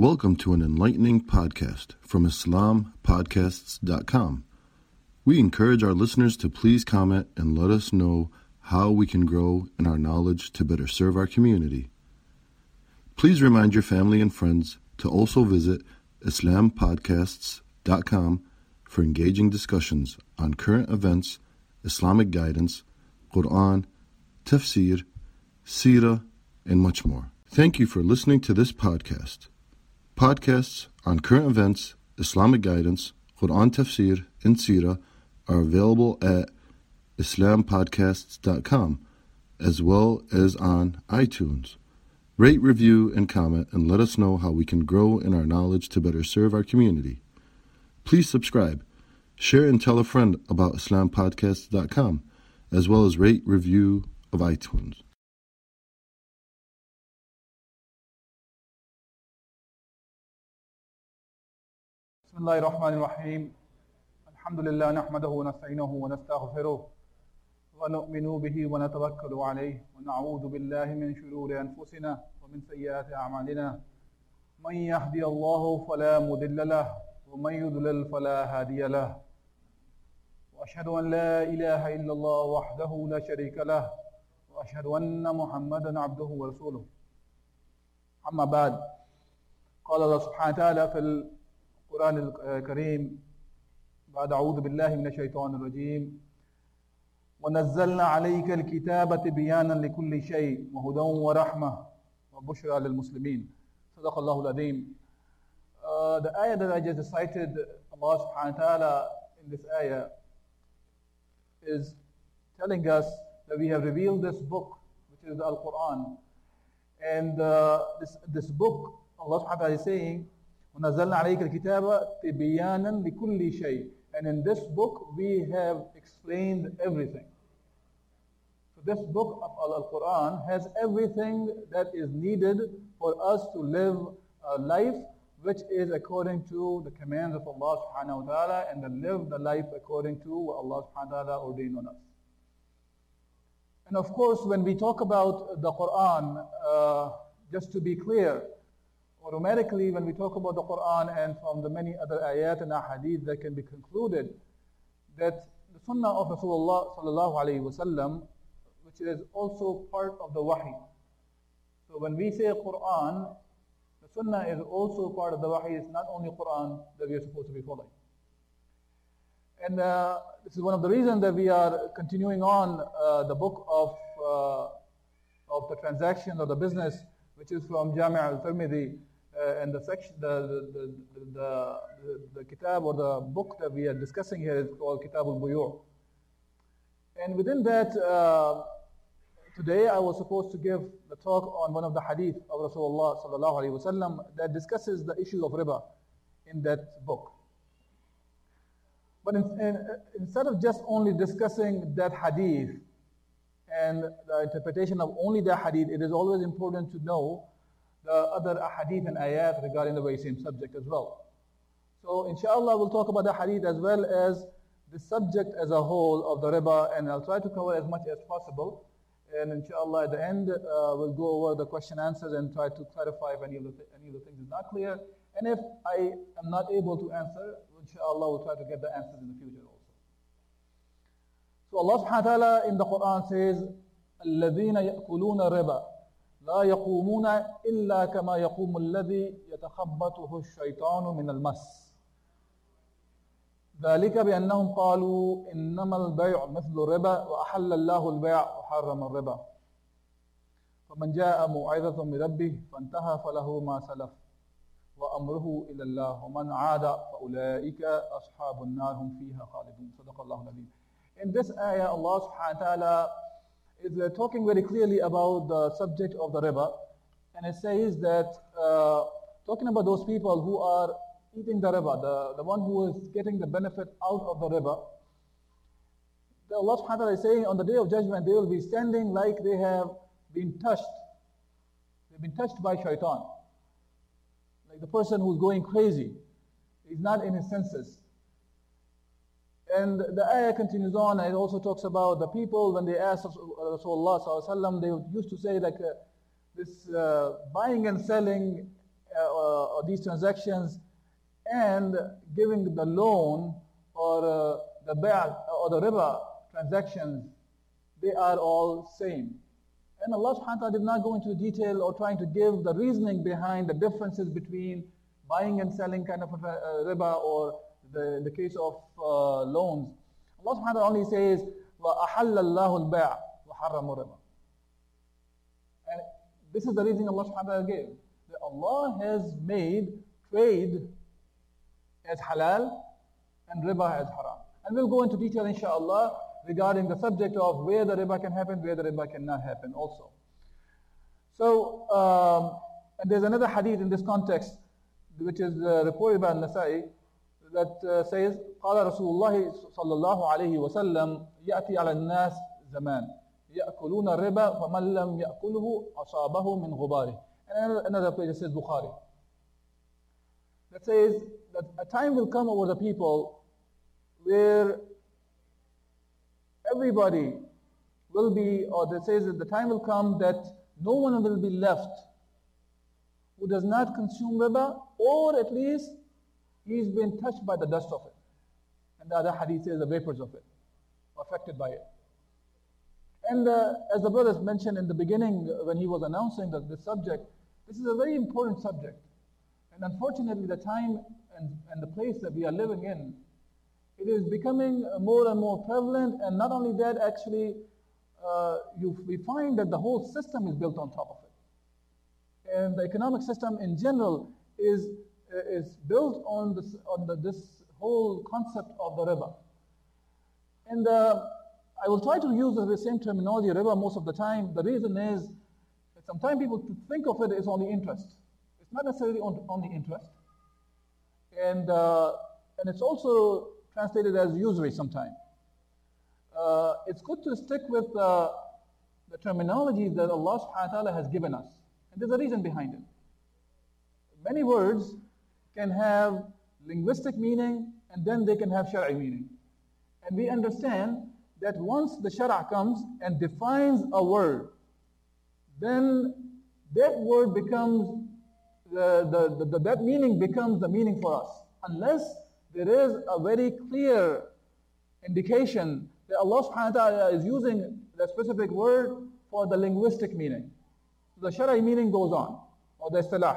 Welcome to an enlightening podcast from IslamPodcasts.com. We encourage our listeners to please comment and let us know how we can grow in our knowledge to better serve our community. Please remind your family and friends to also visit IslamPodcasts.com for engaging discussions on current events, Islamic guidance, Quran, tafsir, seerah, and much more. Thank you for listening to this podcast. Podcasts on current events, Islamic guidance, Quran tafsir, and seerah are available at IslamPodcasts.com as well as on iTunes. Rate, review, and comment and let us know how we can grow in our knowledge to better serve our community. Please subscribe, share, and tell a friend about IslamPodcasts.com as well as rate, review of iTunes. بسم الله الرحمن الرحيم الحمد لله نحمده ونستعينه ونستغفره ونؤمن به ونتوكل عليه ونعوذ بالله من شرور أنفسنا ومن سيئات أعمالنا من يهدي الله فلا مضل له ومن يضلل فلا هادي له وأشهد أن لا إله إلا الله وحده لا شريك له وأشهد أن محمدا عبده ورسوله أما بعد قال الله سبحانه وتعالى في القرآن الكريم بعد أعوذ بالله من الشيطان الرجيم ونزلنا عليك الكتاب تبيانا لكل شيء وهدى ورحمة وبشرى للمسلمين صدق الله العظيم. The ayah that I just cited, Allah subhanahu wa ta'ala in this ayah is telling us that we have revealed this book, which is the Al-Quran. And this book, Allah subhanahu wa ta'ala is saying, وَنَزَّلْنَا عَلَيْكَ الْكِتَابَ تِبِيَانًا لِكُلِّ شَيْءٍ. And in this book, we have explained everything. So this book of Al-Quran has everything that is needed for us to live a life which is according to the commands of Allah subhanahu wa ta'ala and to live the life according to what Allah subhanahu wa ta'ala ordained on us. And of course, when we talk about the Quran, just to be clear, automatically when we talk about the Quran and from the many other ayat and ahadith that can be concluded that the sunnah of Rasulullah sallallahu alayhi wa sallam, which is also part of the wahi. So when we say Quran, the sunnah is also part of the wahi. It's not only Quran that we are supposed to be following. And this is one of the reasons that we are continuing on the book of the transactions or the business, which is from Jami' al-Tirmidhi, and the section, the kitab or the book that we are discussing here is called Kitab al-Buyu'. And within that, today I was supposed to give the talk on one of the hadith of Rasulullah sallallahu alaihi wasallam that discusses the issue of riba in that book. But instead of just only discussing that hadith and the interpretation of only the hadith, it is always important to know the other hadith and ayat regarding the very same subject as well. So inshallah we'll talk about the hadith as well as the subject as a whole of the riba, and I'll try to cover as much as possible. And inshallah at the end we'll go over the question answers and try to clarify if any of the things is not clear. And if I am not able to answer, inshallah we'll try to get the answers in the future also. So Allah subhanahu wa ta'ala in the Quran says, الَّذِينَ يَأْكُلُونَ الرِّبَا لا يقومون إلا كما يقوم الذي يتخبطه الشيطان من المس ذلك بأنهم قالوا إنما البيع مثل الربا وأحل الله البيع وحرم الربا فمن جاء موعظة من ربه فانتهى فله ما سلف وأمره إلى الله ومن عاد فأولئك أصحاب النار هم فيها خالدون صدق الله العظيم. In this ayah, Allah subhanahu wa ta'ala is talking very clearly about the subject of the riba, and it says that talking about those people who are eating the riba, the one who is getting the benefit out of the riba, Allah subhanahu wa ta'ala is saying on the day of judgment they will be standing like they have been touched. They've been touched by shaitan. Like the person who's going crazy. He's not in his senses. And the ayah continues on, and it also talks about the people when they asked Rasulullah sallallahu alaihi wasallam, they used to say like this buying and selling these transactions and giving the loan or the bay' or the riba transactions, they are all same. And Allah subhanahu wa ta'ala did not go into detail or trying to give the reasoning behind the differences between buying and selling kind of riba or the case of loans. Allah subhanahu wa ta'ala only says, وَأَحَلَّ اللَّهُ الْبَيْعَ وَحَرَّمُ الرِّبَى. And this is the reason Allah subhanahu wa ta'ala gave. That Allah has made trade as halal and riba as haram. And we'll go into detail inshallah regarding the subject of where the riba can happen, where the riba cannot happen also. So, and there's another hadith in this context which is reported by Nasa'i that says, قال رسول الله صلى الله عليه وسلم يأتي على الناس زمان يأكلون الربا فمن لم يأكله أصابه من غباره. And another place says Bukhari. That says that a time will come over the people where everybody will be, or that says that the time will come that no one will be left who does not consume riba, or at least he's been touched by the dust of it. And the other hadith says the vapors of it, affected by it. And as the brothers mentioned in the beginning when he was announcing this subject, this is a very important subject. And unfortunately the time and the place that we are living in, it is becoming more and more prevalent, and not only that, actually, we find that the whole system is built on top of it. And the economic system in general is built on this whole concept of the riba. And I will try to use the same terminology, riba, most of the time. The reason is that sometimes people think of it as only interest. It's not necessarily only interest. And it's also translated as usury sometimes. It's good to stick with the terminology that Allah subhanahu wa ta'ala has given us. And there's a reason behind it. Many words can have linguistic meaning and then they can have shari'i meaning. And we understand that once the shara' comes and defines a word, then that word becomes, that meaning becomes the meaning for us. Unless there is a very clear indication that Allah subhanahu wa ta'ala is using that specific word for the linguistic meaning. So the shari'i meaning goes on, or the istilah.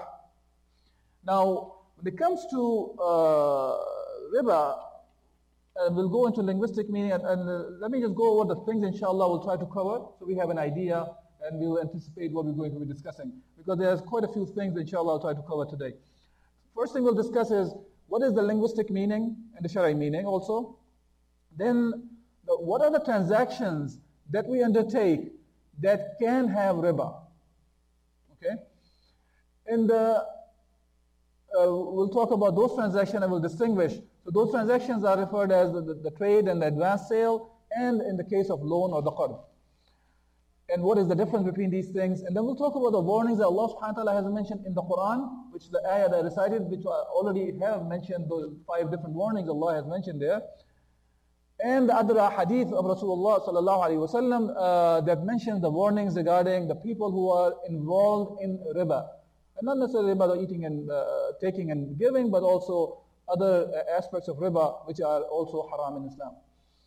Now, when it comes to riba, we'll go into linguistic meaning, and let me just go over the things inshallah we'll try to cover so we have an idea and we'll anticipate what we're going to be discussing. Because there's quite a few things inshallah I'll try to cover today. First thing we'll discuss is what is the linguistic meaning and the shari'i meaning also. Then what are the transactions that we undertake that can have riba? Okay? And we'll talk about those transactions and we'll distinguish. So those transactions are referred as the trade and the advance sale, and in the case of loan or the qard. And what is the difference between these things? And then we'll talk about the warnings that Allah subhanahu wa ta'ala has mentioned in the Quran, which the ayah that I recited, which I already have mentioned, those 5 different warnings Allah has mentioned there. And the other hadith of Rasulullah sallallahu alaihi wasallam that mentions the warnings regarding the people who are involved in riba. And not necessarily riba, the eating and taking and giving, but also other aspects of riba which are also haram in Islam.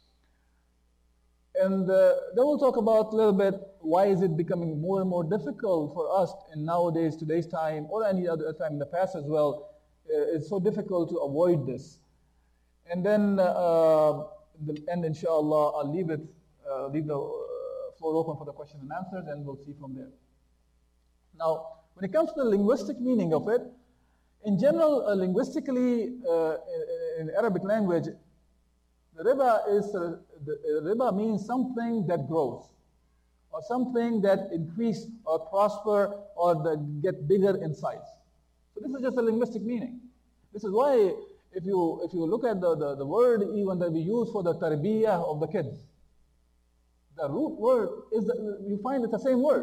And then we'll talk about a little bit why is it becoming more and more difficult for us in nowadays, today's time, or any other time in the past as well. It's so difficult to avoid this. And then and inshallah, I'll leave the floor open for the question and answers, and we'll see from there. Now, when it comes to the linguistic meaning of it, in general, linguistically, in Arabic language, the riba means something that grows, or something that increase or prosper or that get bigger in size. So this is just a linguistic meaning. This is why if you look at the word even that we use for the tarbiyah of the kids, the root word is you find it's the same word.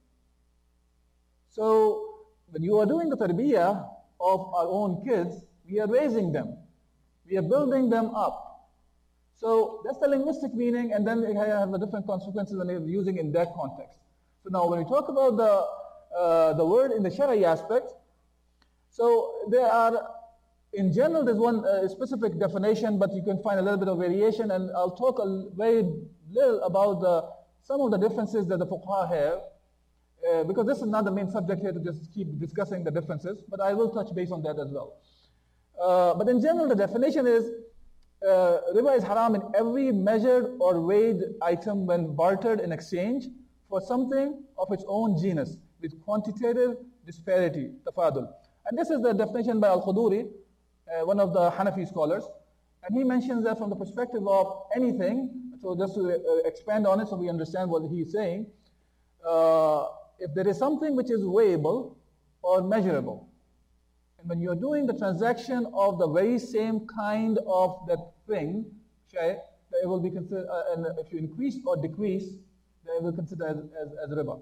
So when you are doing the tarbiyah of our own kids, we are raising them, we are building them up. So that's the linguistic meaning, and then it has the different consequences when you're using in that context. So now when we talk about the word in the shari'i aspect, So there are, in general, there's one specific definition, but you can find a little bit of variation, and I'll talk very little about some of the differences that the fuqaha have, because this is not the main subject here to just keep discussing the differences, but I will touch base on that as well. But in general, the definition is riba is haram in every measured or weighed item when bartered in exchange for something of its own genus with quantitative disparity, tafadul. And this is the definition by Al-Khuduri, one of the Hanafi scholars. And he mentions that from the perspective of anything, so just to expand on it so we understand what he's saying, if there is something which is weighable or measurable, and when you're doing the transaction of the very same kind of that thing, it will be considered, and if you increase or decrease, then it will be considered as riba.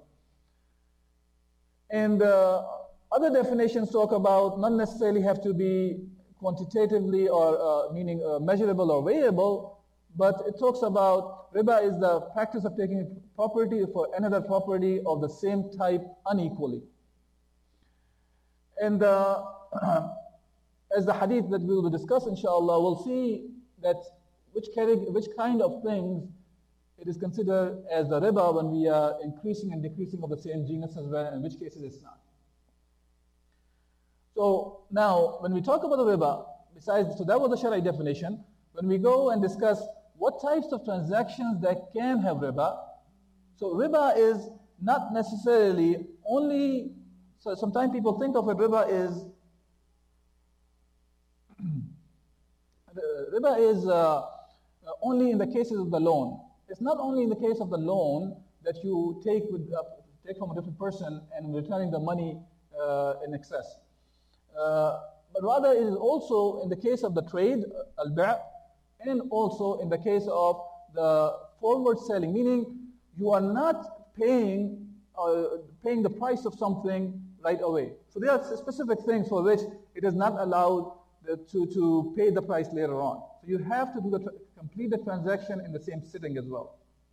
And other definitions talk about not necessarily have to be quantitatively or meaning measurable or weighable, but it talks about riba is the practice of taking property for another property of the same type unequally. And as the hadith that we will discuss, inshallah, we'll see that which kind of things it is considered as the riba when we are increasing and decreasing of the same genus as well, and in which cases it's not. So now, when we talk about the riba, so that was the Shari'i definition. When we go and discuss what types of transactions that can have riba, so riba is not necessarily only, so sometimes people think of it, riba is only in the cases of the loan. It's not only in the case of the loan that you take from a different person and returning the money in excess. But rather it is also in the case of the trade, al-ba', and also in the case of the forward selling, meaning you are not paying the price of something right away. So there are specific things for which it is not allowed to pay the price later on. So you have to complete the transaction in the same sitting as well.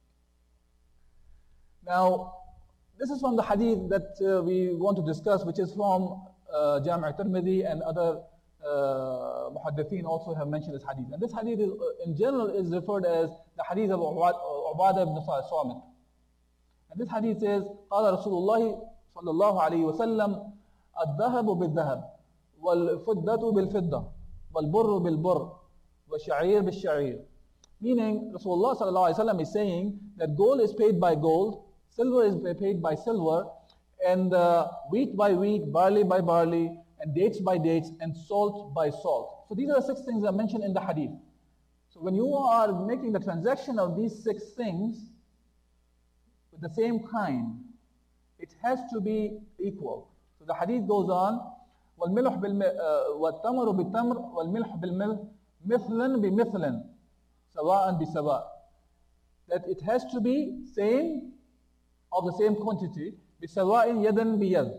Now, this is from the hadith that we want to discuss, which is from Jami' Tirmidhi, and other muhaddithin also have mentioned this hadith. And this hadith is, in general is referred as the hadith of Ubadah ibn Samit. And this hadith says, قال رسول الله صلى الله عليه وسلم الذهب بالذهب والفضة بالفضة والبر بالبر والشعير بالشعير. Meaning, Rasulullah صلى الله عليه وسلم is saying that gold is paid by gold, silver is paid by silver, and wheat by wheat, barley by barley, and dates by dates, and salt by salt. So these are the 6 things that are mentioned in the hadith. So when you are making the transaction of these 6 things with the same kind, it has to be equal. So the hadith goes on, وَالْمِلْحُ وَالتَّمْرُ بِالتَّمْرِ وَالْمِلْحُ بِالْمِلْحِ مِثْلًا بِمِثْلٍ سَوَاءً بِسَوَاءٍ. That it has to be same, of the same quantity, بِسَوَاءٍ يَدًا بِيَدٍ.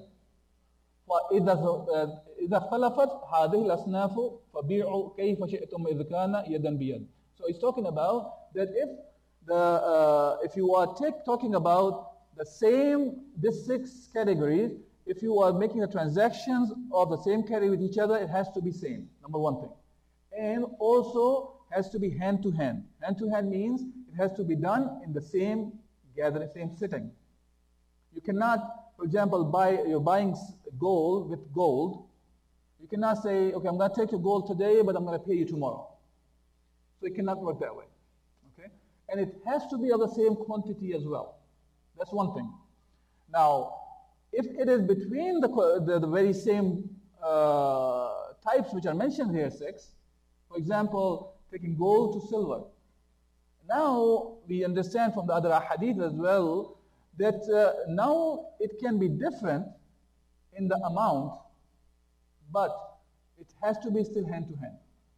وَإِذَا اخْتَلَفَتْ هَذِهِ الْأَصْنَافُ فَبِيعُوا كَيْفَ شِئْتُمْ إِذْ كَانَ يَدًا بِيَدٍ. So he's talking about that if you are talking about these 6 categories, if you are making the transactions of the same category with each other, it has to be same, number 1 thing. And also has to be hand to hand. Hand to hand means it has to be done in the same gathering, same sitting. You cannot, for example, you're buying gold with gold. You cannot say, okay, I'm going to take your gold today, but I'm going to pay you tomorrow. So it cannot work that way. Okay? And it has to be of the same quantity as well. That's 1 thing. Now, if it is between the very same types which are mentioned here, 6, for example, taking gold to silver. Now, we understand from the other hadith as well that now it can be different in the amount, but it has to be still hand to hand.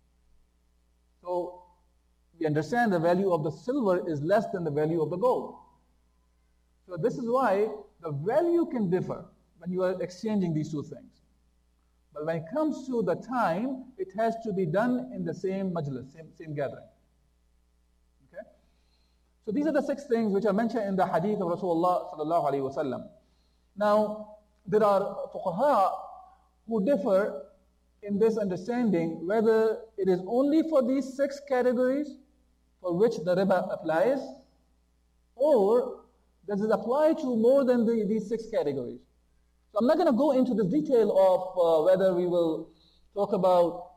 So, we understand the value of the silver is less than the value of the gold. So this is why the value can differ when you are exchanging these 2 things. But when it comes to the time, it has to be done in the same majlis, same gathering. Okay? So these are the 6 things which are mentioned in the hadith of Rasulullah sallallahu alaihi wasallam. Now, there are fuqaha who differ in this understanding whether it is only for these 6 categories for which the riba applies, or does it apply to more than these 6 categories. So I'm not going to go into the detail of whether we will talk about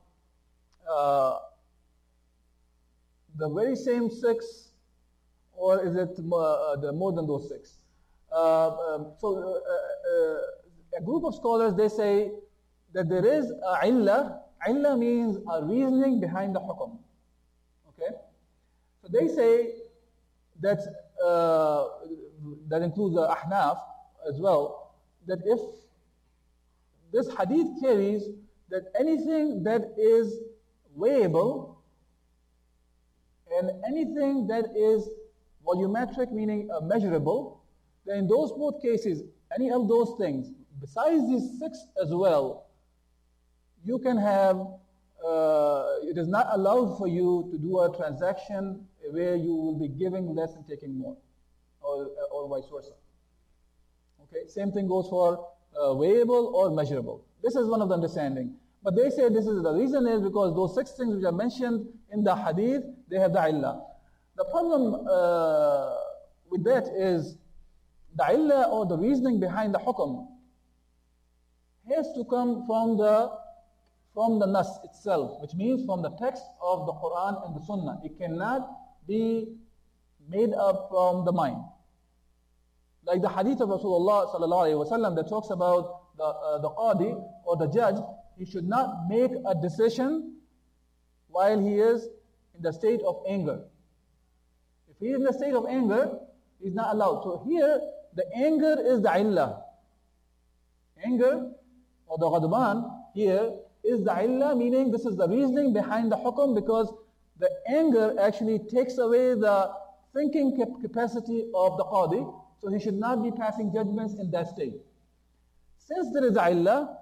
the very same 6, or is it more than those 6. A group of scholars, they say that there is a illah. Illah means a reasoning behind the hukum. Okay? So they say that, that includes the Ahnaf as well, that if this hadith carries that anything that is weighable and anything that is volumetric, meaning measurable, then in those both cases, any of those things, besides these 6 as well, you can have, it is not allowed for you to do a transaction where you will be giving less and taking more, or vice versa. Okay, same thing goes for weighable or measurable. This is one of the understanding. But they say this is the reason is because those 6 things which are mentioned in the hadith, they have the illah. The problem with that is the illah, or the reasoning behind the hukum, has to come from the nas itself, which means from the text of the Quran and the Sunnah. It cannot be made up from the mind. Like the hadith of Rasulullah sallallahu alaihi wasallam that talks about the qadi or the judge, he should not make a decision while he is in the state of anger. If he is in the state of anger, he is not allowed. So here, the anger is the illah. Anger, or the ghadban, here is the illah, meaning this is the reasoning behind the hukum, because the anger actually takes away the thinking capacity of the qadi, so he should not be passing judgments in that state. Since there is illah,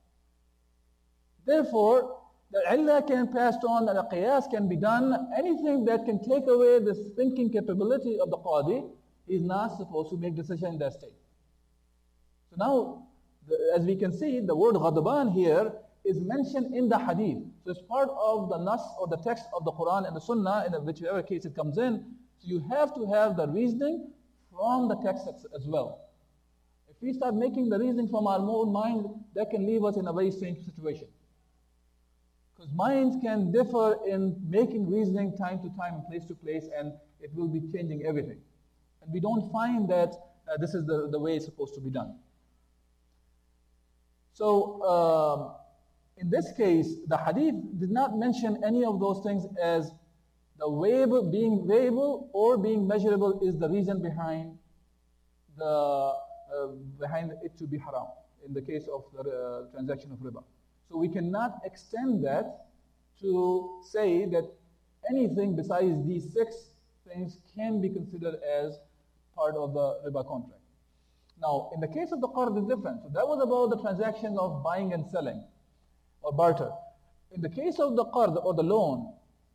therefore, the illah can pass on and a qiyas can be done. Anything that can take away this thinking capability of the qadi is not supposed to make decision in that state. So now, as we can see, the word ghadban here is mentioned in the hadith. So it's part of the nas or the text of the Quran and the Sunnah, in whichever case it comes in. So you have to have the reasoning from the text as well. If we start making the reasoning from our own mind, that can leave us in a very strange situation. Because minds can differ in making reasoning time to time and place to place, and it will be changing everything. And we don't find that this is the way it's supposed to be done. So, in this case, the hadith did not mention any of those things as the weighable, being weighable or being measurable is the reason behind it to be haram in the case of the transaction of riba. So we cannot extend that to say that anything besides these 6 things can be considered as part of the riba contract. Now, in the case of the qard, it's different. So that was about the transaction of buying and selling, or barter. In the case of the qard, or the loan,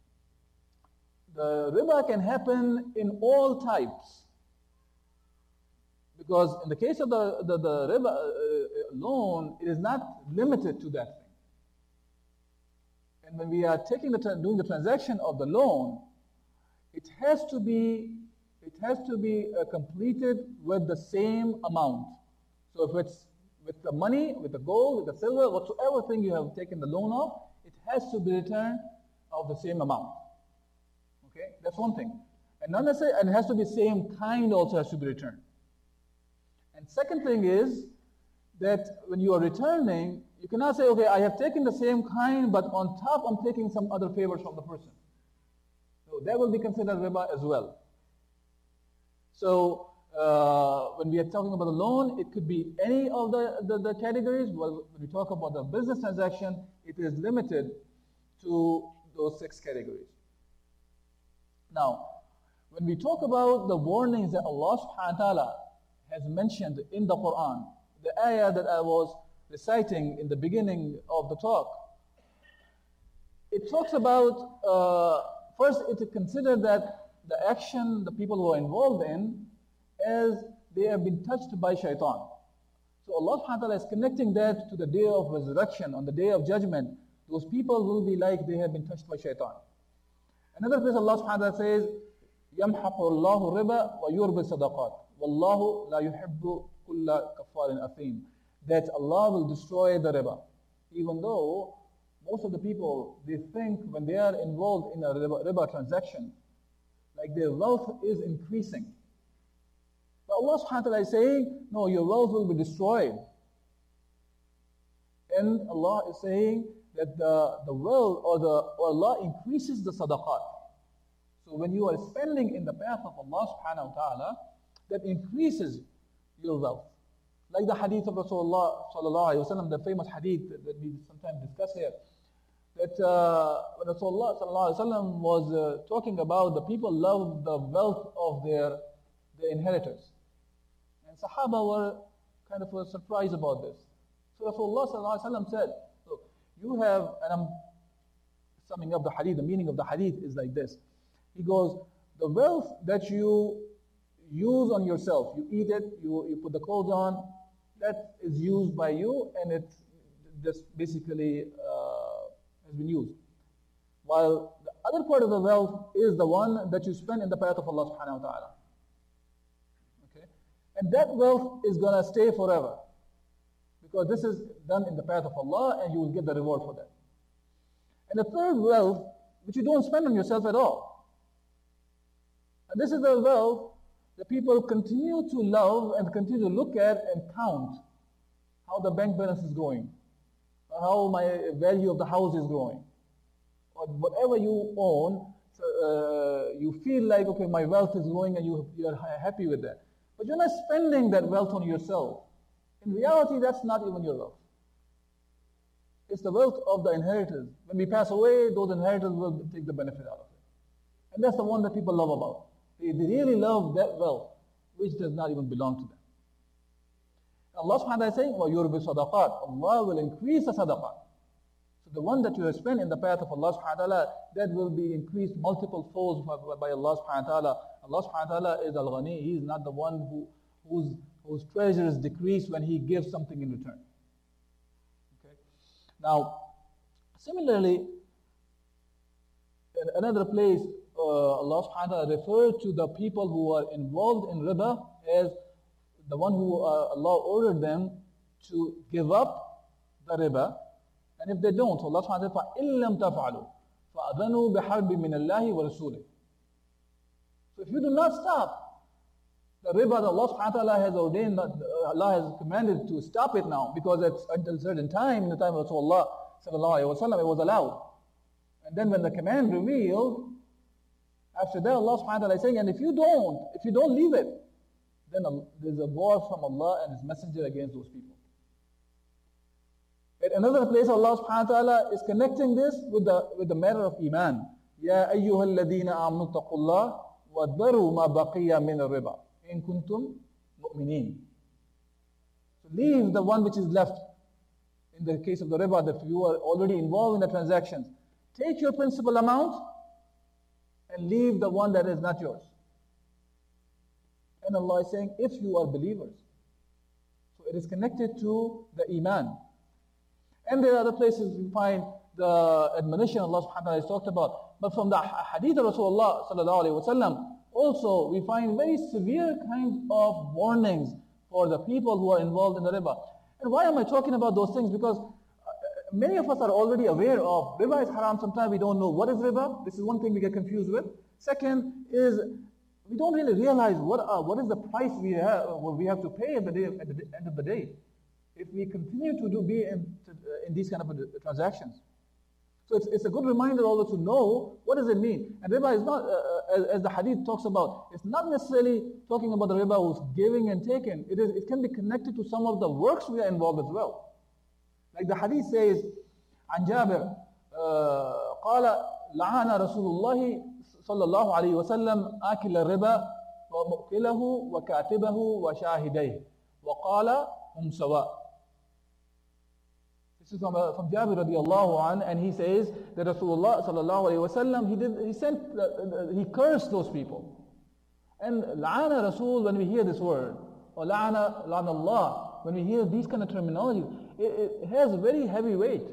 the riba can happen in all types. Because in the case of the riba loan, it is not limited to that thing. And when we are doing the transaction of the loan, it has to be completed with the same amount. So if it's with the money, with the gold, with the silver, whatsoever thing you have taken the loan of, it has to be returned of the same amount. Okay, that's one thing. And not necessarily, and it has to be same kind also has to be returned. And second thing is that when you are returning, you cannot say, okay, I have taken the same kind, but on top I'm taking some other favors from the person. So that will be considered riba as well. So when we are talking about the loan, it could be any of the categories. Well, when we talk about the business transaction, it is limited to those 6 categories. Now, when we talk about the warnings that Allah subhanahu wa ta'ala has mentioned in the Quran, the ayah that I was reciting in the beginning of the talk, it talks about, first it is considered that the action the people who are involved in, as they have been touched by shaitan. So Allah subhanahu wa ta'ala is connecting that to the day of resurrection, on the day of judgment. Those people will be like they have been touched by shaitan. Another place Allah subhanahu wa ta'ala says, يَمْحَقُ اللَّهُ الرِّبَى وَيُرْبِ الصَّدَقَاتِ وَاللَّهُ لَا يُحِبُّ كُلَّ كَفَّارٍ أَثِيمٍ. That Allah will destroy the riba. Even though most of the people, they think when they are involved in a riba transaction, like their wealth is increasing. But Allah subhanahu wa ta'ala is saying, no, your wealth will be destroyed. And Allah is saying that the wealth or Allah increases the sadaqat. So when you are spending in the path of Allah subhanahu wa ta'ala, that increases your wealth. Like the hadith of Rasulullah sallallahu alayhi wa sallam, the famous hadith that we sometimes discuss here, that when Rasulullah sallallahu alayhi wa sallam was talking about the people love the wealth of their inheritors. And Sahaba were kind of surprised about this. So Rasulullah sallallahu alayhi wa sallam said, look, you have, and I'm summing up the hadith, the meaning of the hadith is like this. He goes, the wealth that you use on yourself, you eat it, you put the clothes on, that is used by you, and it just basically has been used. While the other part of the wealth is the one that you spend in the path of Allah subhanahu wa ta'ala. Okay? And that wealth is going to stay forever. Because this is done in the path of Allah, and you will get the reward for that. And the third wealth, which you don't spend on yourself at all. And this is the wealth that people continue to love and continue to look at and count how the bank balance is going, or how my value of the house is growing, or whatever you own. So, you feel like, okay, my wealth is growing, and you're happy with that. But you're not spending that wealth on yourself. In reality, that's not even your wealth. It's the wealth of the inheritors. When we pass away, those inheritors will take the benefit out of it. And that's the one that people love about. They really love that wealth, which does not even belong to them. Allah subhanahu wa ta'ala is saying, وَيُرْبِ صَدَقَاتِ. Allah will increase the sadaqat. So the one that you have spent in the path of Allah subhanahu wa ta'ala, that will be increased multiple folds by Allah subhanahu wa ta'ala. Allah subhanahu wa ta'ala is al-ghani. He is not the one whose treasures decrease when He gives something in return. Okay. Now, similarly, in another place, Allah subhanahu wa ta'ala referred to the people who are involved in riba as the one who Allah ordered them to give up the riba. And if they don't, Allah subhanahu wa ta'ala, فَإِن لَمْ تَفْعَلُوا فَأَذَنُوا بِحَرْبٍ مِّنَ اللَّهِ وَرَسُولِهِ. So if you do not stop the riba that Allah subhanahu wa ta'ala has ordained, Allah has commanded to stop it now, because it's until a certain time, in the time of Rasulullah sallallahu alayhi wa sallam, it was allowed. And then when the command revealed, after that Allah subhanahu wa ta'ala is saying, and if you don't leave it, then there's a war from Allah and His Messenger against those people. At another place, Allah subhanahu wa ta'ala is connecting this with the matter of Iman. Ya ayyuhal ladina amanu taqullah wa dharu ma baqiya min al-riba in kuntum mu'mineen. So leave the one which is left. In the case of the riba, that you are already involved in the transactions, take your principal amount and leave the one that is not yours. And Allah is saying, if you are believers. So it is connected to the Iman. And there are other places we find the admonition Allah subhanahu wa ta'ala has talked about. But from the hadith of Rasulullah sallallahu alayhi wa sallam, also we find very severe kinds of warnings for the people who are involved in the riba. And why am I talking about those things? Because many of us are already aware of riba is haram. Sometimes we don't know what is riba. This is one thing we get confused with. Second is we don't really realize what is the price we have to pay at the end of the day if we continue to be in these kind of transactions. So it's a good reminder also to know what does it mean. And riba is not, as the hadith talks about, it's not necessarily talking about the riba who's giving and taking. It can be connected to some of the works we are involved as well. Like the hadith says, عن جابر قال لعن رسول الله صلى الله عليه وسلم آكل الربا ومؤكله وكاتبه وشاهديه وقال هم سواء. This is from Jabir radiallahu an, and he says that Rasulullah sallallahu alayhi wasallam he cursed those people. And la'ana Rasul, when we hear this word, or la'ana Allah, when we hear these kind of terminology, it has a very heavy weight.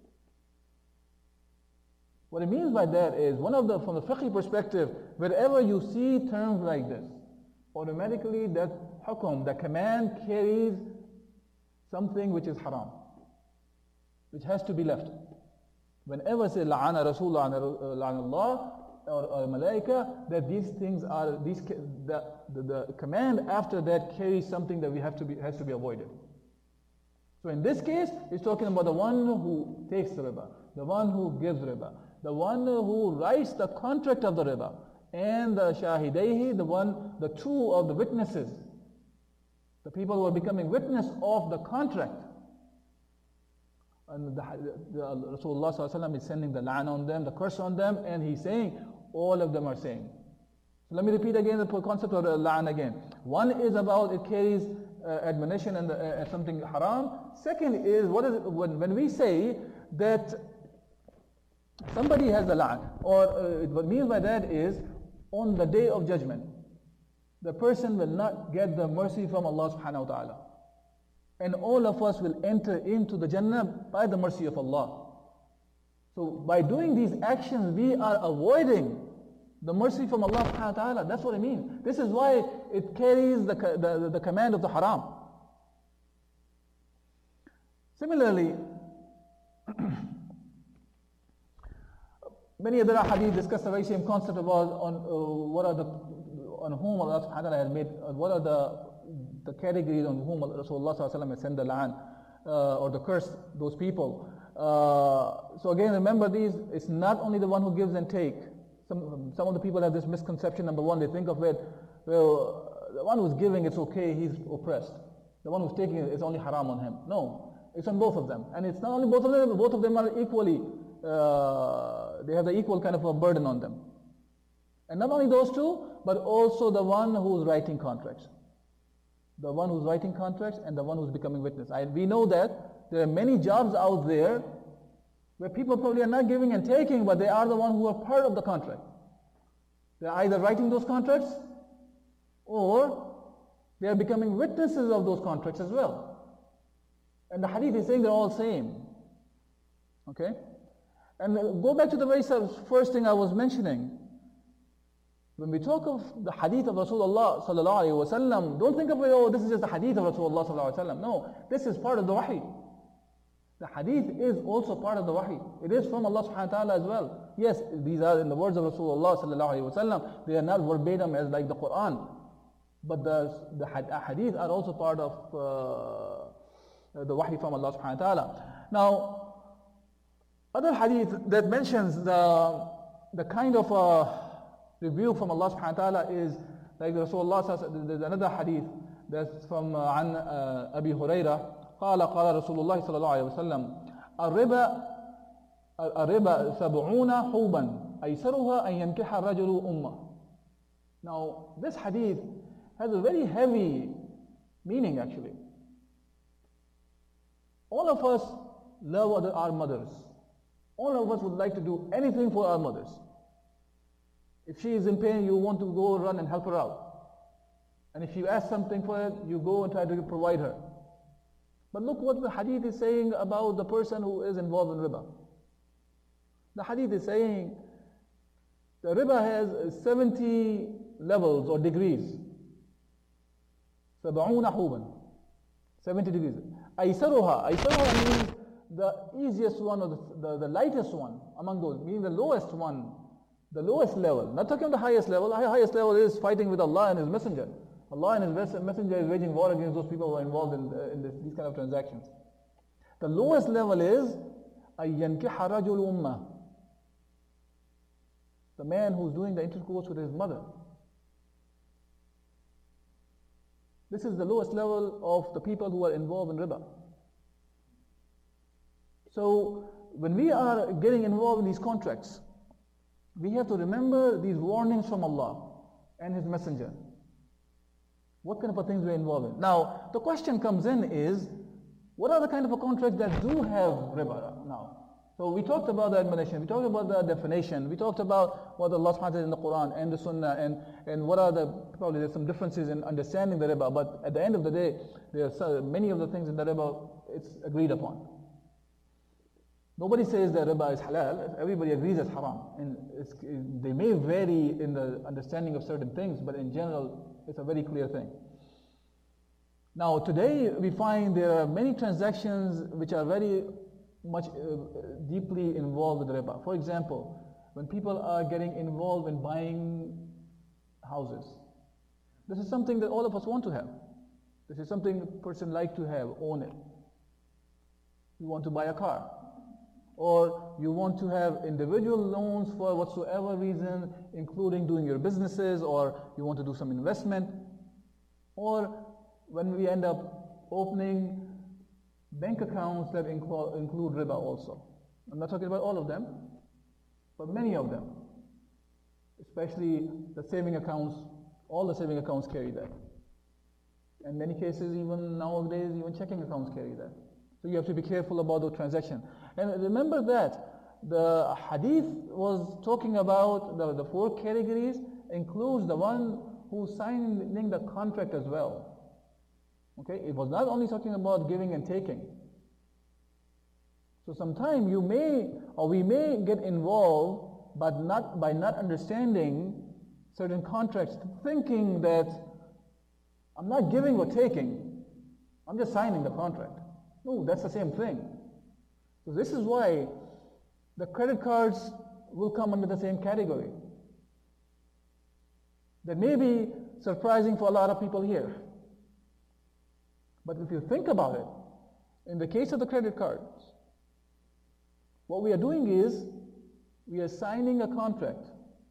What it means by that is, from the fiqh perspective, wherever you see terms like this, automatically that hukum, the command carries something which is haram, which has to be left. Whenever say la'ana Rasulullah, la'ana Allah, or malaika, that these things are, the command after that carries something that has to be avoided. So in this case, it's talking about the one who takes the riba, the one who gives riba, the one who writes the contract of the riba, and the shahidayhi, the two of the witnesses, the people who are becoming witness of the contract. And Rasulullah ﷺ is sending the la'an on them, the curse on them, and he's saying, all of them are saying. So let me repeat again the concept of the la'an again. One is about it carries admonition and something haram. Second is, when we say that somebody has the la'an, or what it means by that is, on the day of judgment, the person will not get the mercy from Allah subhanahu wa ta'ala. And all of us will enter into the Jannah by the mercy of Allah. So by doing these actions, we are avoiding the mercy from Allah subhanahu wa ta'ala. That's what I mean. This is why it carries the command of the haram. Similarly, many other hadith discuss the very same concept about on whom Allah subhanahu wa ta'ala has made, what are the categories on whom Rasulullah sallallahu alaihi wasallam has sent the la'an or the curse, those people. So again, remember these, it's not only the one who gives and takes. Some of the people have this misconception. Number one, they think of it, well, the one who's giving, it's okay, he's oppressed. The one who's taking it, it's only haram on him. No, it's on both of them. And it's not only both of them, but both of them are equally, they have the equal kind of a burden on them. And not only those two, but also the one who's writing contracts. The one who's writing contracts and the one who's becoming witness. We know that there are many jobs out there where people probably are not giving and taking, but they are the ones who are part of the contract. They are either writing those contracts or they are becoming witnesses of those contracts as well. And the hadith is saying they're all same. Okay? And go back to the very first thing I was mentioning. When we talk of the hadith of Rasulullah sallallahu alaihi wasallam, don't think of it, oh, this is just the hadith of Rasulullah sallallahu alaihi wasallam. No, this is part of the wahi. The hadith is also part of the wahi. It is from Allah subhanahu wa ta'ala as well. Yes, these are in the words of Rasulullah sallallahu alaihi wasallam. They are not verbatim as like the Quran. But the hadith are also part of the wahi from Allah subhanahu wa ta'ala. Now, other hadith that mentions the kind of rebuke from Allah subhanahu wa ta'ala is like Rasulullah sallallahu alaihi wasallam. There's another hadith that's from عن أبي هريرة قال رسول الله صلى الله عليه وسلم الربا 70 حوبا أيسرها أن ينكح الرجل أمه. Now this hadith has a very heavy meaning actually. All of us love our mothers. All of us would like to do anything for our mothers. If she is in pain, you want to go run and help her out. And if you ask something for it, you go and try to provide her. But look what the hadith is saying about the person who is involved in riba. The hadith is saying the riba has 70 levels or degrees. 70 حوبا, 70 degrees. أيسرها means the easiest one or the lightest one among those, meaning the lowest one. The lowest level, not talking about the highest level. The highest level is fighting with Allah and His Messenger. Allah and His Messenger is waging war against those people who are involved in these kind of transactions. The lowest level is أَيَّنْكِحَ رَجُلُ أُمَّهُ, the man who's doing the intercourse with his mother. This is the lowest level of the people who are involved in riba. So when we are getting involved in these contracts, we have to remember these warnings from Allah and His Messenger. What kind of things we're involved in. Now, the question comes in is, what are the kind of contracts that do have riba now? So we talked about the admonition, we talked about the definition, we talked about what Allah subhanahu wa ta'ala in the Quran and the Sunnah, and what are probably there's some differences in understanding the riba, but at the end of the day, there are many of the things in the riba, it's agreed upon. Nobody says that riba is halal, everybody agrees it's haram. And they may vary in the understanding of certain things, but in general, it's a very clear thing. Now today, we find there are many transactions which are very much deeply involved with riba. For example, when people are getting involved in buying houses, this is something that all of us want to have. This is something a person like to have, own it. You want to buy a car, or you want to have individual loans for whatsoever reason, including doing your businesses, or you want to do some investment, or when we end up opening bank accounts that include riba also. I'm not talking about all of them, but many of them, especially the saving accounts. All the saving accounts carry that. In many cases, even nowadays, even checking accounts carry that. So you have to be careful about the transaction. And remember that the hadith was talking about the 4 categories, includes the one who's signing the contract as well. Okay, it was not only talking about giving and taking. So sometimes we may get involved, but not by not understanding certain contracts, thinking that I'm not giving or taking, I'm just signing the contract. No, that's the same thing. So this is why the credit cards will come under the same category. That may be surprising for a lot of people here. But if you think about it, in the case of the credit cards, what we are doing is we are signing a contract.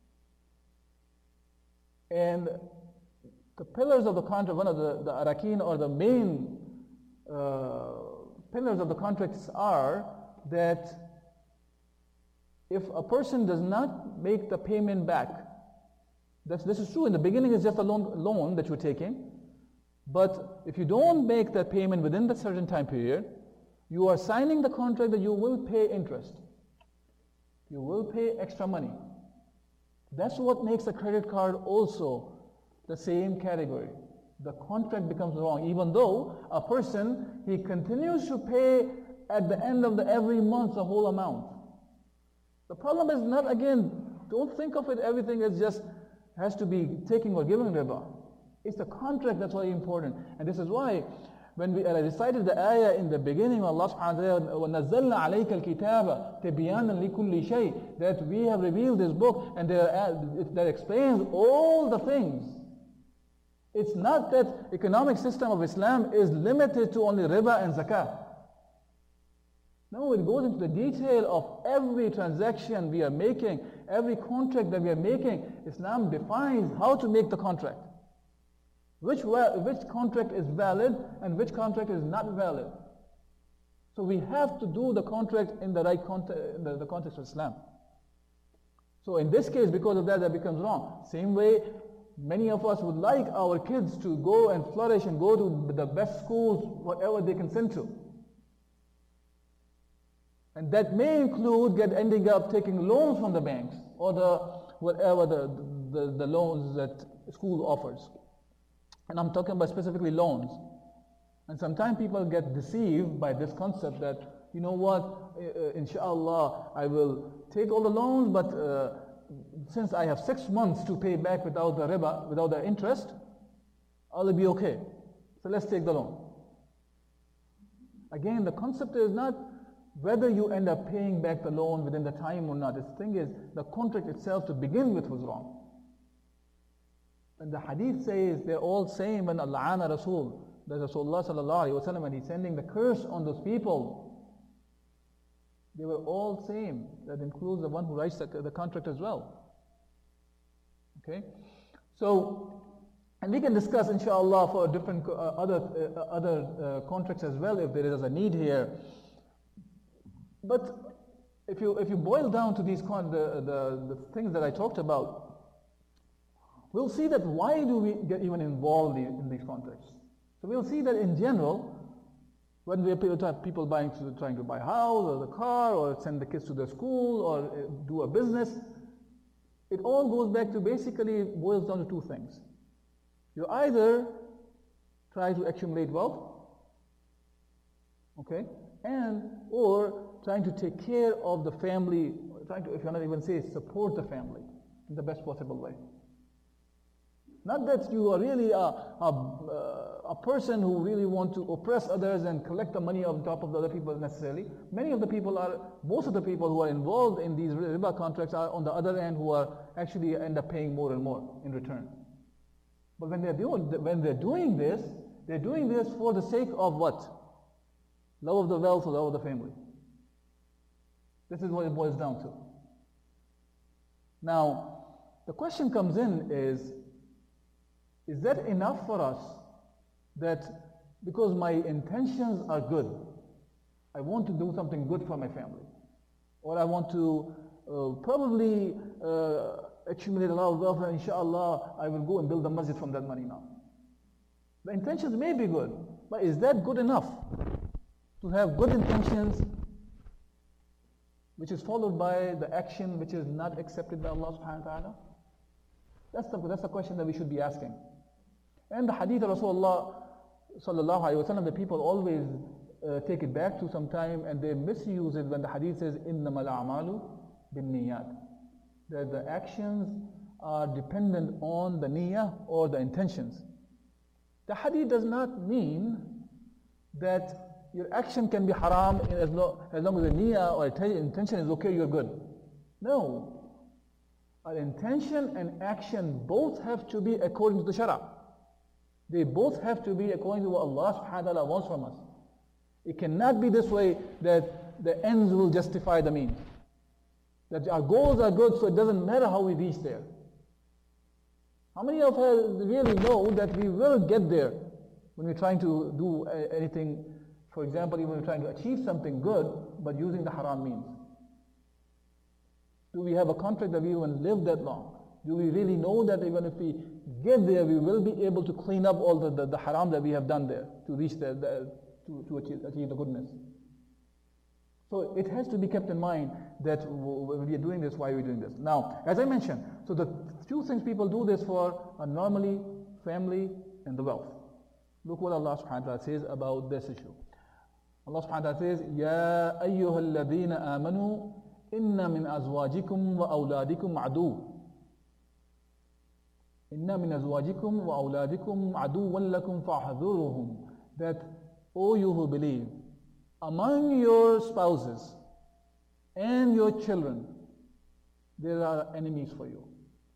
And the pillars of the contract, one of the arakin or the main pillars of the contracts are that if a person does not make the payment back, this is true, in the beginning it's just a loan that you're taking, but if you don't make that payment within that certain time period, you are signing the contract that you will pay interest. You will pay extra money. That's what makes a credit card also the same category. The contract becomes wrong, even though a person, he continues to pay at the end of every month the whole amount. The problem is not, again, don't think of it, everything is just has to be taking or giving riba. It's the contract that's very important. And this is why when we recited the ayah in the beginning, Allah subhanahu wa ta'ala, وَنَزَّلْنَا عَلَيْكَ الْكِتَابَ تِبْيَانًا لِكُلِّ شَيْءٍ, that we have revealed this book and that explains all the things. It's not that economic system of Islam is limited to only riba and zakah. No, it goes into the detail of every transaction we are making, every contract that we are making. Islam defines how to make the contract. Which contract is valid and which contract is not valid. So we have to do the contract in the right the context of Islam. So in this case, because of that, that becomes wrong. Same way, many of us would like our kids to go and flourish and go to the best schools, whatever they can send to. And that may include ending up taking loans from the banks or whatever the loans that school offers. And I'm talking about specifically loans. And sometimes people get deceived by this concept that, you know what, inshallah, I will take all the loans, but since I have 6 months to pay back without the riba, without the interest, I'll be okay. So let's take the loan. Again, the concept is not whether you end up paying back the loan within the time or not. The thing is, the contract itself to begin with was wrong. And the hadith says they're all same when Al-La'ana Rasul, that Rasulullah sallallahu alayhi wa sallam, when he's sending the curse on those people, they were all same. That includes the one who writes the contract as well. Okay? So, and we can discuss inshallah for different other contracts as well if there is a need here. But if you boil down to these the things that I talked about, we'll see that why do we get even involved in these contracts. So we'll see that in general, When we have people trying to buy a house or the car or send the kids to the school or do a business, it all goes back to basically boils down to two things. You either try to accumulate wealth, okay, or trying to take care of the family, trying to, if you're not even say, support the family in the best possible way. Not that you are really a person who really want to oppress others and collect the money on top of the other people necessarily. Most of the people who are involved in these riba contracts are on the other end who are actually end up paying more and more in return. But when they're doing this, they're doing this for the sake of what? Love of the wealth or love of the family. This is what it boils down to. Now, the question comes in is that enough for us that because my intentions are good, I want to do something good for my family, or I want to probably accumulate a lot of wealth, and inshallah I will go and build a masjid from that money now. The intentions may be good, but is that good enough? To have good intentions which is followed by the action which is not accepted by Allah subhanahu wa ta'ala? That's the question that we should be asking. And the hadith of Rasulullah sallallahu alayhi wa sallam, the people always take it back to some time and they misuse it when the hadith says إِنَّمَا الْأَعْمَالُ بِالنِّيَّاتِ, that the actions are dependent on the niyyah or the intentions. The hadith does not mean that your action can be haram as long as the niyyah or intention is okay, you're good. No. Our intention and action both have to be according to the Shara. They both have to be according to what Allah subhanahu wa ta'ala wants from us. It cannot be this way that the ends will justify the means. That our goals are good, so it doesn't matter how we reach there. How many of us really know that we will get there when we're trying to do anything, for example, even when we're trying to achieve something good, but using the haram means? Do we have a contract that we even live that long? Do we really know that even if we get there, we will be able to clean up all the haram that we have done there to reach to achieve the goodness? So it has to be kept in mind that when we are doing this, why are we doing this? Now, as I mentioned, so the two things people do this for are normally family and the wealth. Look what Allah subhanahu wa ta'ala says about this issue. Allah subhanahu wa ta'ala says, يَا أَيُّهَا الَّذِينَ آمَنُوا إِنَّ مِنْ أَزْوَاجِكُمْ وَأَوْلَادِكُمْ عَدُوٌّ إِنَّ مِنْ أَزْوَاجِكُمْ وَأَوْلَادِكُمْ عَدُوًّا لَكُمْ فَاحْذُرُوهُمْ. That, O you who believe, among your spouses and your children, there are enemies for you.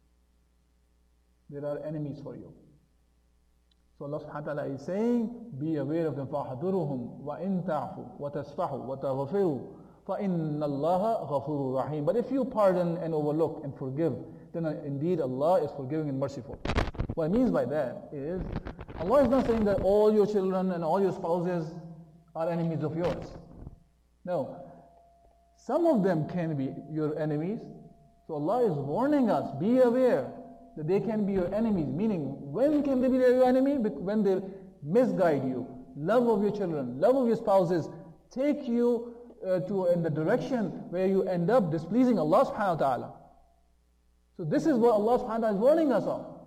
There are enemies for you. So Allah subhanahu wa ta'ala is saying, be aware of them. فَاحْذُرُوهُمْ وَإِن تَعْفُوا وَتَصْفَحُوا وَتَغْفِرُوا فَإِنَّ اللَّهَ غَفُورٌ رَحِيمٌ. But if you pardon and overlook and forgive, then indeed Allah is forgiving and merciful. What it means by that is, Allah is not saying that all your children and all your spouses are enemies of yours. No. Some of them can be your enemies. So Allah is warning us, be aware that they can be your enemies. Meaning, when can they be your enemy? When they misguide you. Love of your children, love of your spouses, take you in the direction where you end up displeasing Allah subhanahu wa ta'ala. So this is what Allah subhanahu wa ta'ala is warning us of.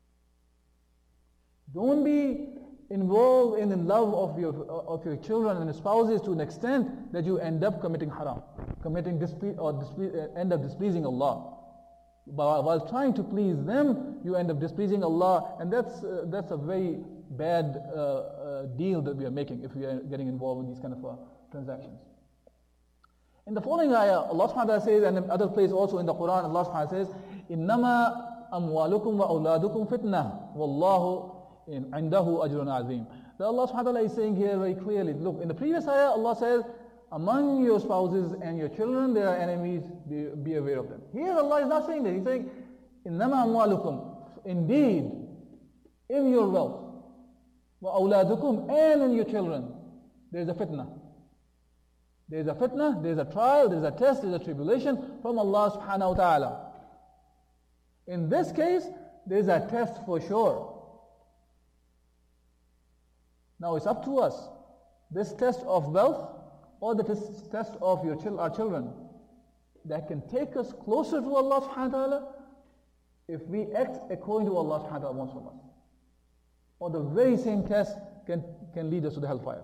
Don't be involved in the love of your children and spouses to an extent that you end up committing haram, end up displeasing Allah. But while trying to please them, you end up displeasing Allah, and that's a very bad deal that we are making if we are getting involved in these kind of transactions. In the following ayah, Allah subhanahu wa ta'ala says, and in other place also in the Quran, Allah subhanahu wa ta'ala says, إِنَّمَا أَمْوَالُكُمْ وَأَوْلَادُكُمْ فِتْنَةٌ وَاللَّهُ عِنْدَهُ أَجْرٌ عَظِيمٌ. That Allah subhanahu wa ta'ala is saying here very clearly. Look, in the previous ayah, Allah says, among your spouses and your children, there are enemies, be aware of them. Here Allah is not saying that. He's saying, إِنَّمَا أَمْوَالُكُمْ. Indeed, in your wealth, وَأَوْلَادُكُمْ, and in your children, there is a fitna. There is a fitna, there is a trial, there is a test, there is a tribulation from Allah subhanahu wa ta'ala. In this case, there is a test for sure. Now it's up to us this test of wealth or the test of our children that can take us closer to Allah subhanahu wa ta'ala if we act according to Allah subhanahu wa ta'ala wants from us. Or the very same test can lead us to the hellfire.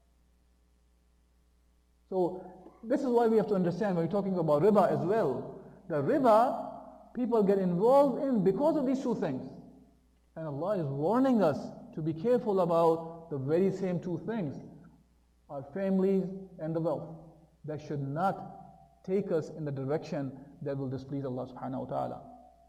So this is why we have to understand when we're talking about riba as well. The riba people get involved in because of these two things. And Allah is warning us to be careful about the very same two things, our families and the wealth. That should not take us in the direction that will displease Allah subhanahu wa ta'ala.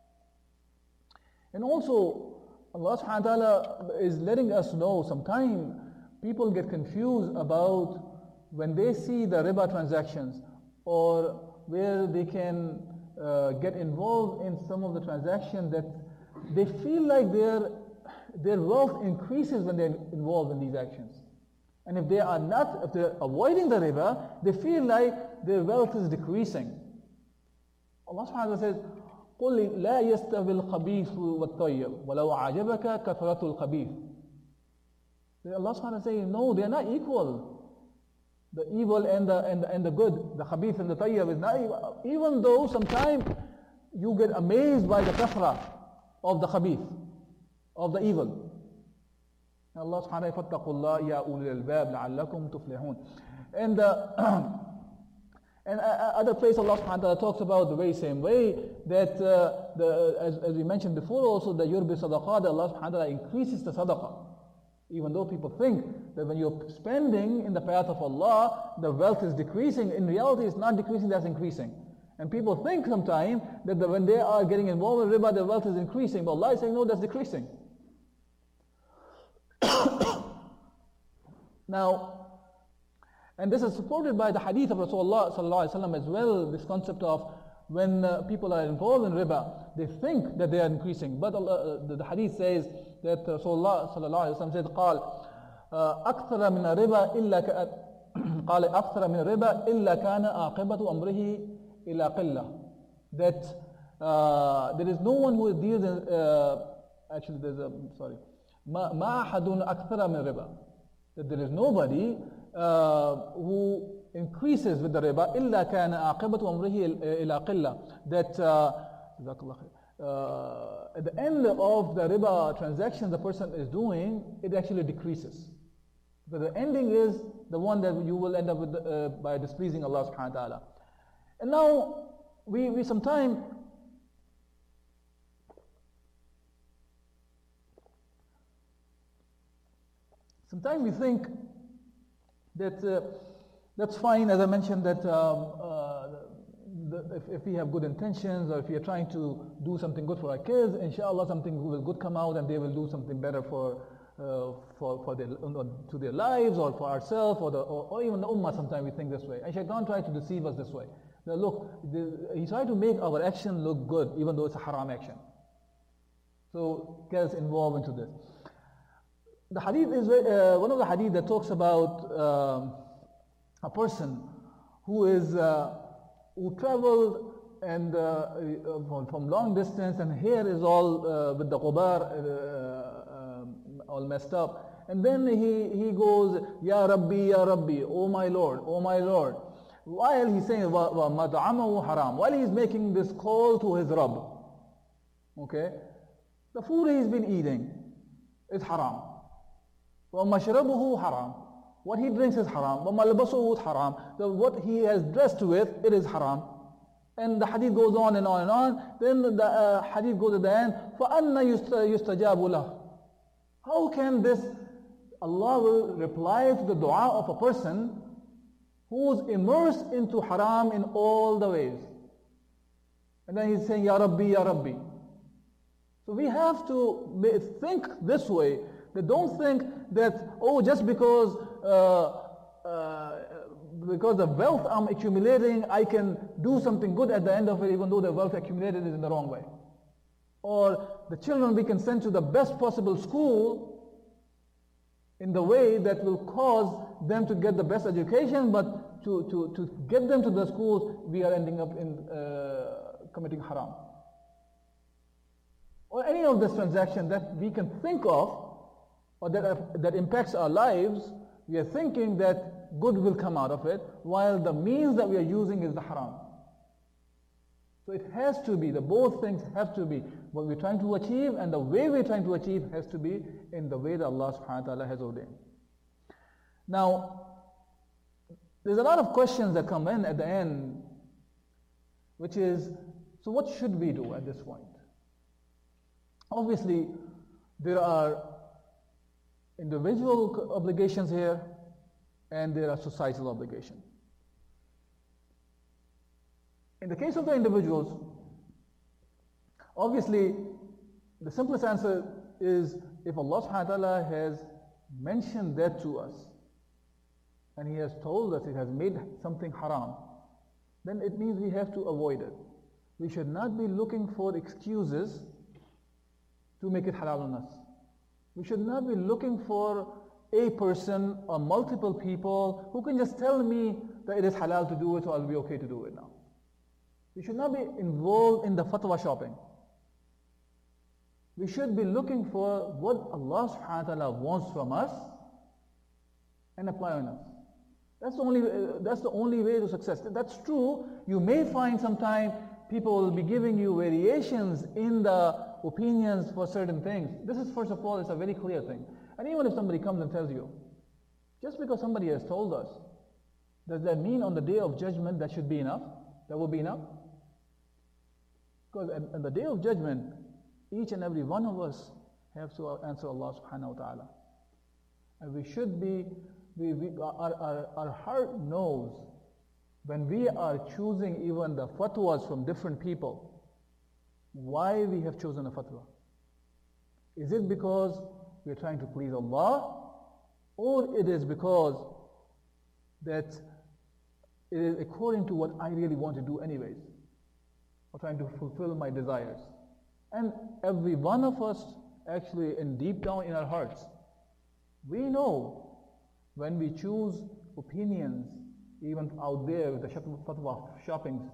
And also, Allah subhanahu wa ta'ala is letting us know, sometimes people get confused about when they see the riba transactions or where they can get involved in some of the transactions that they feel like their wealth increases when they're involved in these actions. And if they're avoiding the riba, they feel like their wealth is decreasing. Allah subhanahu wa ta'ala says, قُلْ لَا يَسْتَوِي الْخَبِيثُ وَالطَّيِّبُ وَلَوْ عَجَبَكَ كَثْرَةُ الْخَبِيثِ. Allah subhanahu wa ta'ala says, no, they are not equal. The evil and the good, the khabith and the tayyib is not equal. Even though sometimes you get amazed by the kathra of the khabith, of the evil. Allah subhanahu wa ta'ala, فَاتَّقُوا اللَّهَ يَا أُولِي الْأَلْبَابِ لَعَلَّكُمْ تُفْلِحُونَ. And other place Allah subhanahu wa ta'ala talks about the very same way that as we mentioned before also, the yurbi sadaqah, that Allah subhanahu wa ta'ala increases the sadaqah. Even though people think that when you're spending in the path of Allah, the wealth is decreasing, in reality it's not decreasing, that's increasing. And people think sometimes that when they are getting involved in riba, their wealth is increasing, but Allah is saying no, that's decreasing. Now, and this is supported by the hadith of Rasulullah sallallahu alaihi wasallam as well, this concept of when people are involved in riba, they think that they are increasing. But the hadith says that Rasulullah sallallahu alaihi wasallam said, أكثر من الربا إلا قال أكثر من الربا إلا كان عاقبة أمره إلى قلة. That there is no one who deals in actually there's a ما أحد أكثر من الربا. That there is nobody who increases with the riba إلا كان عاقبة أمره إلى قلة. That جزاك الله خير. At the end of the riba transaction the person is doing, it actually decreases. But the ending is the one that you will end up with by displeasing Allah subhanahu wa ta'ala. And now we sometimes we think that that's fine, as I mentioned, that if we have good intentions or if we are trying to do something good for our kids, inshallah something will good come out and they will do something better to their lives or for ourselves or even the ummah. Sometimes we think this way. And Shaitan tries to deceive us this way. Now look, he tries to make our action look good even though it's a haram action. So get us involved into this. The hadith is one of the hadith that talks about a person who traveled and from long distance, and hair is all with the ghubar all messed up, and then he goes, Ya Rabbi, Ya Rabbi, oh my Lord, oh my Lord, while he's saying mad'amahu haram, while he's making this call to his Rabb. Okay, the food he's been eating is haram. وَمَشْرَبُهُ haram. What he drinks is haram. وَمَلْبَسُهُ haram. What he has dressed with, it is haram. And the hadith goes on and on and on. Then the hadith goes at the end, فَأَنَّ يُسْتَجَابُ لَهُ. How can this, Allah will reply to the dua of a person who is immersed into haram in all the ways. And then he's saying, Ya Rabbi, Ya Rabbi. So we have to think this way. That don't think that, oh, just because the wealth I'm accumulating, I can do something good at the end of it, even though the wealth accumulated is in the wrong way. Or the children we can send to the best possible school in the way that will cause them to get the best education, but to get them to the schools, we are ending up in committing haram. Or any of this transaction that we can think of, or that impacts our lives, We are thinking that good will come out of it, while the means that we are using is the haram. So it has to be, both things have to be what we're trying to achieve, and the way we're trying to achieve has to be in the way that Allah subhanahu wa ta'ala has ordained. Now, there's a lot of questions that come in at the end, which is, so what should we do at this point? Obviously, there are individual obligations here, and there are societal obligations. In the case of the individuals, obviously, the simplest answer is if Allah subhanahu wa ta'ala has mentioned that to us, and He has told us, He has made something haram, then it means we have to avoid it. We should not be looking for excuses to make it halal on us. We should not be looking for a person or multiple people who can just tell me that it is halal to do it, so I'll be okay to do it now. We should not be involved in the fatwa shopping. We should be looking for what Allah subhanahu wa ta'ala wants from us and apply on us. That's the only way to success. That's true. You may find sometime people will be giving you variations in the opinions for certain things. This is, first of all, it's a very clear thing. And even if somebody comes and tells you, just because somebody has told us, does that mean on the day of judgment that should be enough? That will be enough? Because on the day of judgment, each and every one of us have to answer Allah subhanahu wa ta'ala. And we should be, our heart knows when we are choosing even the fatwas from different people, why we have chosen a fatwa. Is it because we are trying to please Allah, or it is because that it is according to what I really want to do anyways, or trying to fulfill my desires? And every one of us, actually, in deep down in our hearts, we know when we choose opinions, even out there with the fatwa shoppings,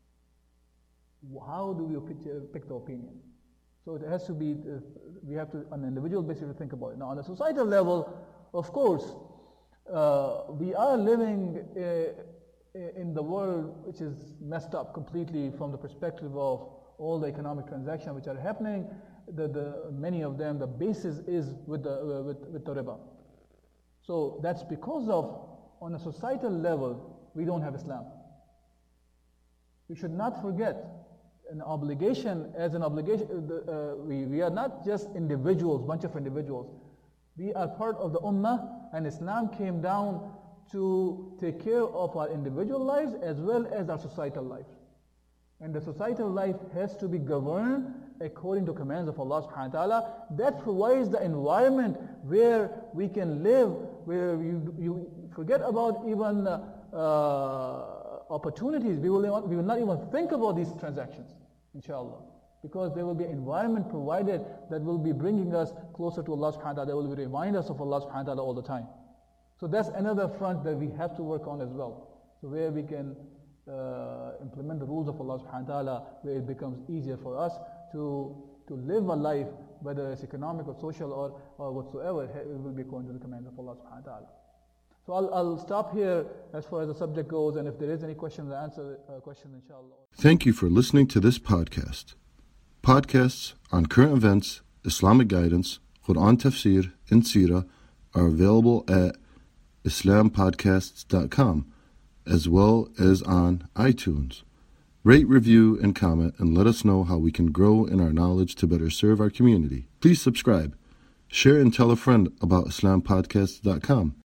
how do we pick the opinion? So it has to be, we have to, on an individual basis, to think about it. Now, on a societal level, of course, we are living in the world which is messed up completely from the perspective of all the economic transactions which are happening. Many of them, the basis is with the riba. So that's because of, on a societal level, we don't have Islam. We should not forget an obligation as an obligation. We are not just individuals, bunch of individuals. We are part of the ummah, and Islam came down to take care of our individual lives as well as our societal life. And the societal life has to be governed according to commands of Allah subhanahu wa ta'ala. That provides the environment where we can live, where you forget about even opportunities. We will not even think about these transactions, inshallah, because there will be an environment provided that will be bringing us closer to Allah subhanahu wa ta'ala, that will remind us of Allah subhanahu wa ta'ala all the time. So that's another front that we have to work on as well. So where we can implement the rules of Allah subhanahu wa ta'ala, where it becomes easier for us to live a life, whether it's economic or social or whatsoever, it will be according to the commands of Allah subhanahu wa ta'ala. So I'll stop here as far as the subject goes, and if there is any questions, I'll answer questions, inshallah. Thank you for listening to this podcast. Podcasts on current events, Islamic guidance, Quran tafsir, and seerah are available at islampodcasts.com, as well as on iTunes. Rate, review, and comment, and let us know how we can grow in our knowledge to better serve our community. Please subscribe, share, and tell a friend about islampodcasts.com.